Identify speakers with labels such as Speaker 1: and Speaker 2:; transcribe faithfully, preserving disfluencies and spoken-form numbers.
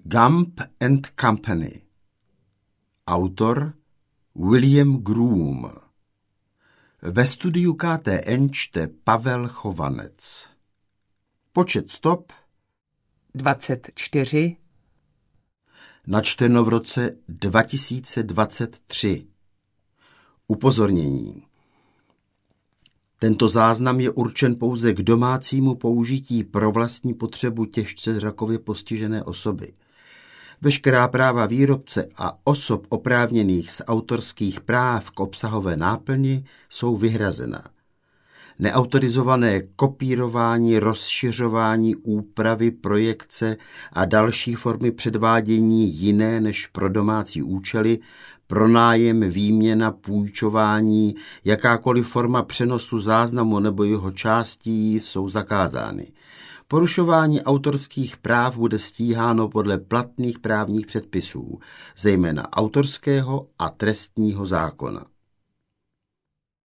Speaker 1: Gump and Company. Autor William Groom. Ve studiu K T N čte Pavel Chovanec. Počet stop
Speaker 2: dvacet čtyři.
Speaker 1: Načteno v roce dva tisíce dvacet tři. Upozornění. Tento záznam je určen pouze k domácímu použití pro vlastní potřebu těžce zrakově postižené osoby. Veškerá práva výrobce a osob oprávněných z autorských práv k obsahové náplni jsou vyhrazena. Neautorizované kopírování, rozšiřování, úpravy, projekce a další formy předvádění jiné než pro domácí účely, pronájem, výměna, půjčování, jakákoliv forma přenosu záznamu nebo jeho částí jsou zakázány. Porušování autorských práv bude stíháno podle platných právních předpisů, zejména autorského a trestního zákona.